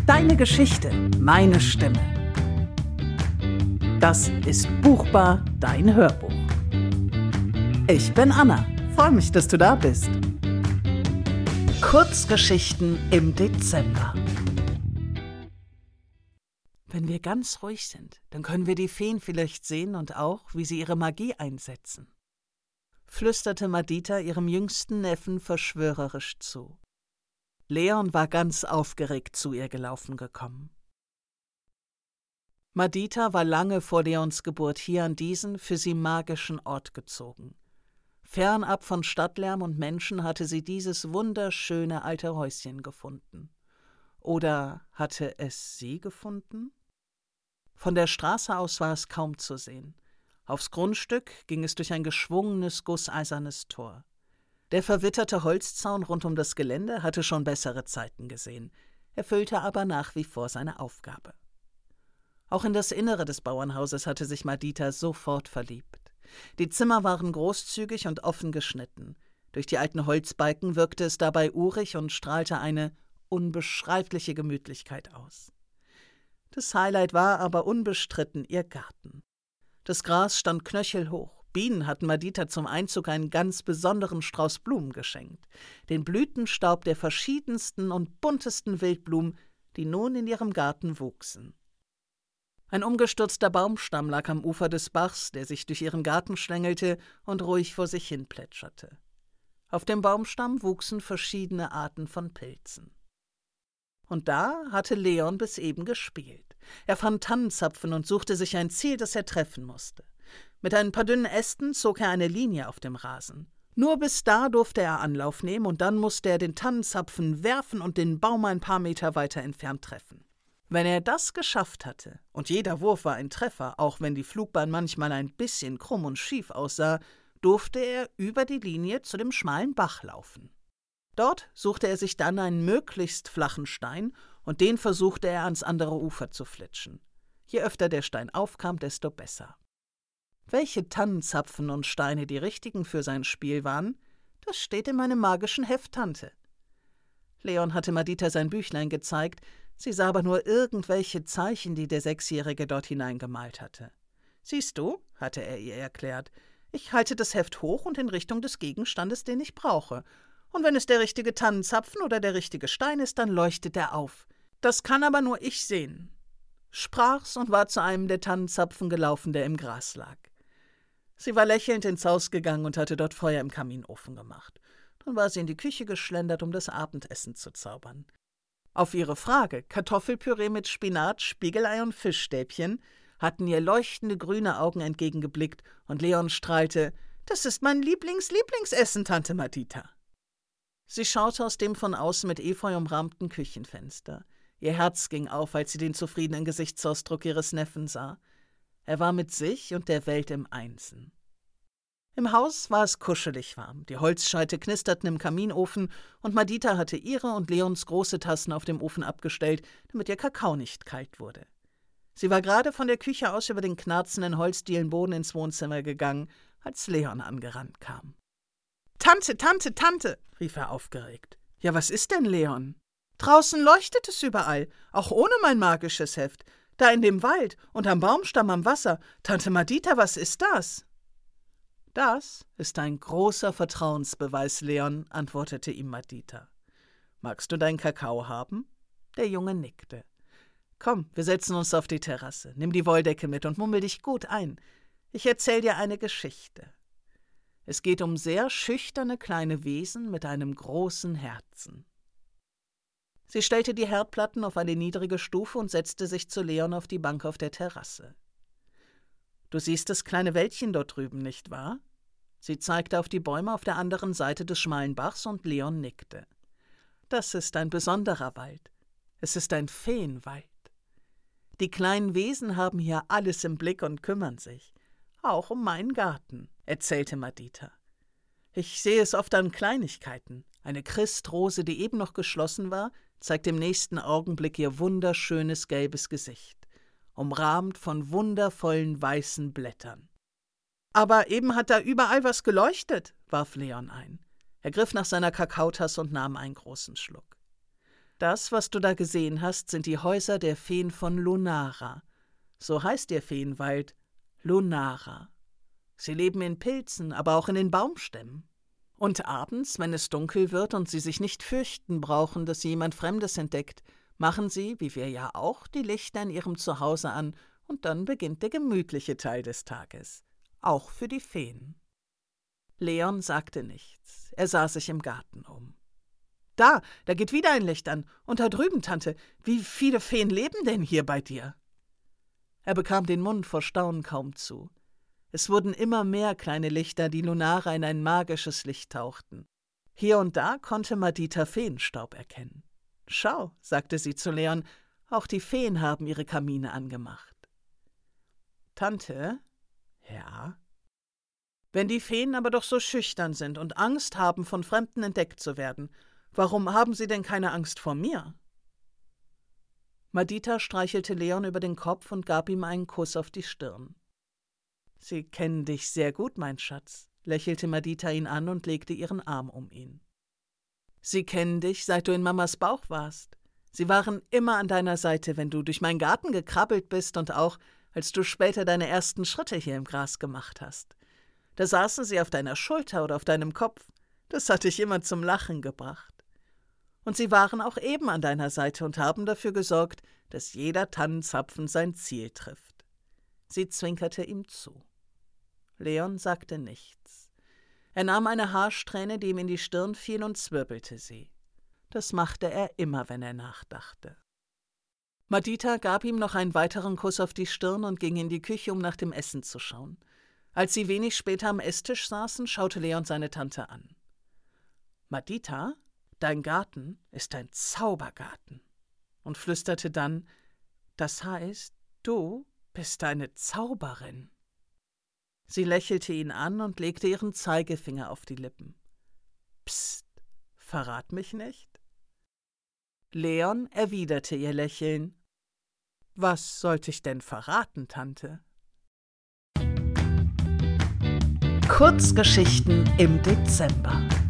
Deine Geschichte, meine Stimme. Das ist Buchbar, dein Hörbuch. Ich bin Anna, freue mich, dass du da bist. Kurzgeschichten im Dezember. Wenn wir ganz ruhig sind, dann können wir die Feen vielleicht sehen und auch, wie sie ihre Magie einsetzen, flüsterte Madita ihrem jüngsten Neffen verschwörerisch zu. Leon war ganz aufgeregt zu ihr gekommen. Madita war lange vor Leons Geburt hier an diesen für sie magischen Ort gezogen. Fernab von Stadtlärm und Menschen hatte sie dieses wunderschöne alte Häuschen gefunden. Oder hatte es sie gefunden? Von der Straße aus war es kaum zu sehen. Aufs Grundstück ging es durch ein geschwungenes, gusseisernes Tor. Der verwitterte Holzzaun rund um das Gelände hatte schon bessere Zeiten gesehen, erfüllte aber nach wie vor seine Aufgabe. Auch in das Innere des Bauernhauses hatte sich Madita sofort verliebt. Die Zimmer waren großzügig und offen geschnitten. Durch die alten Holzbalken wirkte es dabei urig und strahlte eine unbeschreibliche Gemütlichkeit aus. Das Highlight war aber unbestritten ihr Garten. Das Gras stand knöchelhoch. Bienen hatten Madita zum Einzug einen ganz besonderen Strauß Blumen geschenkt, den Blütenstaub der verschiedensten und buntesten Wildblumen, die nun in ihrem Garten wuchsen. Ein umgestürzter Baumstamm lag am Ufer des Bachs, der sich durch ihren Garten schlängelte und ruhig vor sich hin plätscherte. Auf dem Baumstamm wuchsen verschiedene Arten von Pilzen. Und da hatte Leon bis eben gespielt. Er fand Tannenzapfen und suchte sich ein Ziel, das er treffen musste. Mit ein paar dünnen Ästen zog er eine Linie auf dem Rasen. Nur bis da durfte er Anlauf nehmen und dann musste er den Tannenzapfen werfen und den Baum ein paar Meter weiter entfernt treffen. Wenn er das geschafft hatte, und jeder Wurf war ein Treffer, auch wenn die Flugbahn manchmal ein bisschen krumm und schief aussah, durfte er über die Linie zu dem schmalen Bach laufen. Dort suchte er sich dann einen möglichst flachen Stein und den versuchte er ans andere Ufer zu flitschen. Je öfter der Stein aufkam, desto besser. Welche Tannenzapfen und Steine die richtigen für sein Spiel waren, das steht in meinem magischen Heft, Tante. Leon hatte Madita sein Büchlein gezeigt, sie sah aber nur irgendwelche Zeichen, die der Sechsjährige dort hineingemalt hatte. »Siehst du«, hatte er ihr erklärt, »ich halte das Heft hoch und in Richtung des Gegenstandes, den ich brauche. Und wenn es der richtige Tannenzapfen oder der richtige Stein ist, dann leuchtet er auf. Das kann aber nur ich sehen«, sprach's und war zu einem der Tannenzapfen gelaufen, der im Gras lag. Sie war lächelnd ins Haus gegangen und hatte dort Feuer im Kaminofen gemacht. Dann war sie in die Küche geschlendert, um das Abendessen zu zaubern. Auf ihre Frage, Kartoffelpüree mit Spinat, Spiegelei und Fischstäbchen, hatten ihr leuchtende grüne Augen entgegengeblickt und Leon strahlte, »Das ist mein Lieblingsessen, Tante Madita.« Sie schaute aus dem von außen mit Efeu umrahmten Küchenfenster. Ihr Herz ging auf, als sie den zufriedenen Gesichtsausdruck ihres Neffen sah. Er war mit sich und der Welt im Einsen. Im Haus war es kuschelig warm, die Holzscheite knisterten im Kaminofen und Madita hatte ihre und Leons große Tassen auf dem Ofen abgestellt, damit ihr Kakao nicht kalt wurde. Sie war gerade von der Küche aus über den knarzenden Holzdielenboden ins Wohnzimmer gegangen, als Leon angerannt kam. »Tante, Tante, Tante«, rief er aufgeregt. »Ja, was ist denn, Leon?« »Draußen leuchtet es überall, auch ohne mein magisches Heft. Da in dem Wald und am Baumstamm am Wasser. Tante Madita, was ist das?« »Das ist ein großer Vertrauensbeweis, Leon«, antwortete ihm Madita. »Magst du deinen Kakao haben?« Der Junge nickte. »Komm, wir setzen uns auf die Terrasse. Nimm die Wolldecke mit und mummel dich gut ein. Ich erzähl dir eine Geschichte. Es geht um sehr schüchterne kleine Wesen mit einem großen Herzen.« Sie stellte die Herdplatten auf eine niedrige Stufe und setzte sich zu Leon auf die Bank auf der Terrasse. »Du siehst das kleine Wäldchen dort drüben, nicht wahr?« Sie zeigte auf die Bäume auf der anderen Seite des schmalen Bachs und Leon nickte. »Das ist ein besonderer Wald. Es ist ein Feenwald. Die kleinen Wesen haben hier alles im Blick und kümmern sich. Auch um meinen Garten«, erzählte Madita. »Ich sehe es oft an Kleinigkeiten. Eine Christrose, die eben noch geschlossen war, zeigt im nächsten Augenblick ihr wunderschönes gelbes Gesicht, umrahmt von wundervollen weißen Blättern. »Aber eben hat da überall was geleuchtet«, warf Leon ein. Er griff nach seiner Kakaotasse und nahm einen großen Schluck. Das, was du da gesehen hast, sind die Häuser der Feen von Lunara. So heißt ihr Feenwald, Lunara. Sie leben in Pilzen, aber auch in den Baumstämmen. Und abends, wenn es dunkel wird und sie sich nicht fürchten brauchen, dass sie jemand Fremdes entdeckt, machen sie, wie wir ja auch, die Lichter in ihrem Zuhause an, und dann beginnt der gemütliche Teil des Tages. Auch für die Feen. Leon sagte nichts. Er sah sich im Garten um. Da geht wieder ein Licht an. Und da drüben, Tante, wie viele Feen leben denn hier bei dir? Er bekam den Mund vor Staunen kaum zu. Es wurden immer mehr kleine Lichter, die Lunara in ein magisches Licht tauchten. Hier und da konnte Madita Feenstaub erkennen. »Schau«, sagte sie zu Leon, »auch die Feen haben ihre Kamine angemacht.« »Tante?« »Ja?« »Wenn die Feen aber doch so schüchtern sind und Angst haben, von Fremden entdeckt zu werden, warum haben sie denn keine Angst vor mir?« Madita streichelte Leon über den Kopf und gab ihm einen Kuss auf die Stirn. »Sie kennen dich sehr gut, mein Schatz«, lächelte Madita ihn an und legte ihren Arm um ihn. »Sie kennen dich, seit du in Mamas Bauch warst. Sie waren immer an deiner Seite, wenn du durch meinen Garten gekrabbelt bist und auch, als du später deine ersten Schritte hier im Gras gemacht hast. Da saßen sie auf deiner Schulter oder auf deinem Kopf. Das hat dich immer zum Lachen gebracht. Und sie waren auch eben an deiner Seite und haben dafür gesorgt, dass jeder Tannenzapfen sein Ziel trifft.« Sie zwinkerte ihm zu. Leon sagte nichts. Er nahm eine Haarsträhne, die ihm in die Stirn fiel, und zwirbelte sie. Das machte er immer, wenn er nachdachte. Madita gab ihm noch einen weiteren Kuss auf die Stirn und ging in die Küche, um nach dem Essen zu schauen. Als sie wenig später am Esstisch saßen, schaute Leon seine Tante an. »Madita, dein Garten ist ein Zaubergarten«, und flüsterte dann, »Das heißt, du bist eine Zauberin.« Sie lächelte ihn an und legte ihren Zeigefinger auf die Lippen. »Psst, verrat mich nicht.« Leon erwiderte ihr Lächeln. »Was sollte ich denn verraten, Tante?« Kurzgeschichten im Dezember.